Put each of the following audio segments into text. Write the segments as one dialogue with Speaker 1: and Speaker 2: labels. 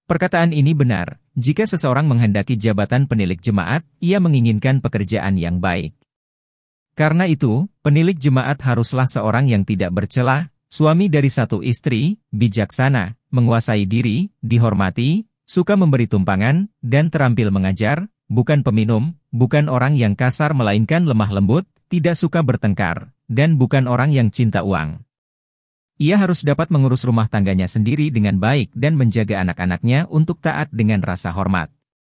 Speaker 1: Perkataan ini benar, jika seseorang menghendaki jabatan penilik jemaat, ia menginginkan pekerjaan yang baik. Karena itu, penilik jemaat haruslah seorang yang tidak bercela, suami dari satu istri, bijaksana, menguasai diri, dihormati, suka memberi tumpangan, dan terampil mengajar, bukan peminum, bukan orang yang kasar melainkan lemah lembut, tidak suka bertengkar, dan bukan orang yang cinta uang. Ia harus dapat mengurus rumah tangganya sendiri dengan baik dan menjaga anak-anaknya untuk taat dengan rasa hormat.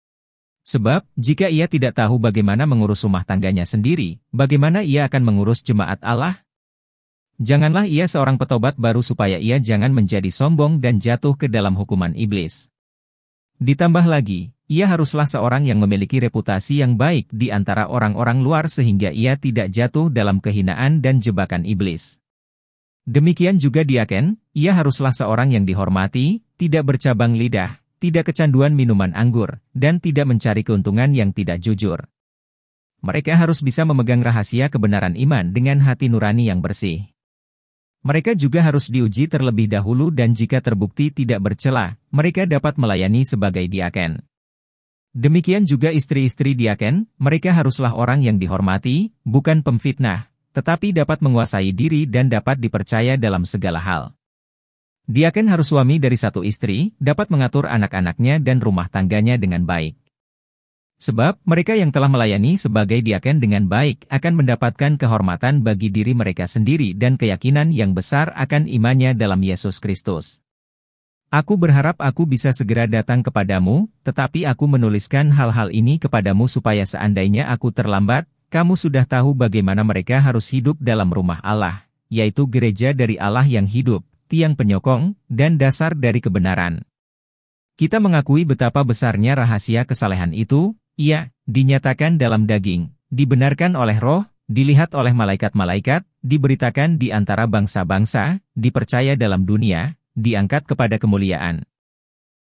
Speaker 1: Sebab, jika ia tidak tahu bagaimana mengurus rumah tangganya sendiri, bagaimana ia akan mengurus jemaat Allah? Janganlah ia seorang petobat baru supaya ia jangan menjadi sombong dan jatuh ke dalam hukuman iblis. Ditambah lagi, ia haruslah seorang yang memiliki reputasi yang baik di antara orang-orang luar sehingga ia tidak jatuh dalam kehinaan dan jebakan iblis. Demikian juga diaken, ia haruslah seorang yang dihormati, tidak bercabang lidah, tidak kecanduan minuman anggur, dan tidak mencari keuntungan yang tidak jujur. Mereka harus bisa memegang rahasia kebenaran iman dengan hati nurani yang bersih. Mereka juga harus diuji terlebih dahulu dan jika terbukti tidak bercela, mereka dapat melayani sebagai diaken. Demikian juga istri-istri diaken, mereka haruslah orang yang dihormati, bukan pemfitnah, tetapi dapat menguasai diri dan dapat dipercaya dalam segala hal. Diaken harus suami dari satu istri, dapat mengatur anak-anaknya dan rumah tangganya dengan baik. Sebab, mereka yang telah melayani sebagai diaken dengan baik akan mendapatkan kehormatan bagi diri mereka sendiri dan keyakinan yang besar akan imannya dalam Yesus Kristus. Aku berharap aku bisa segera datang kepadamu, tetapi aku menuliskan hal-hal ini kepadamu supaya seandainya aku terlambat, kamu sudah tahu bagaimana mereka harus hidup dalam rumah Allah, yaitu gereja dari Allah yang hidup, tiang penyokong, dan dasar dari kebenaran. Kita mengakui betapa besarnya rahasia kesalehan itu, ia dinyatakan dalam daging, dibenarkan oleh roh, dilihat oleh malaikat-malaikat, diberitakan di antara bangsa-bangsa, dipercaya dalam dunia, diangkat kepada kemuliaan.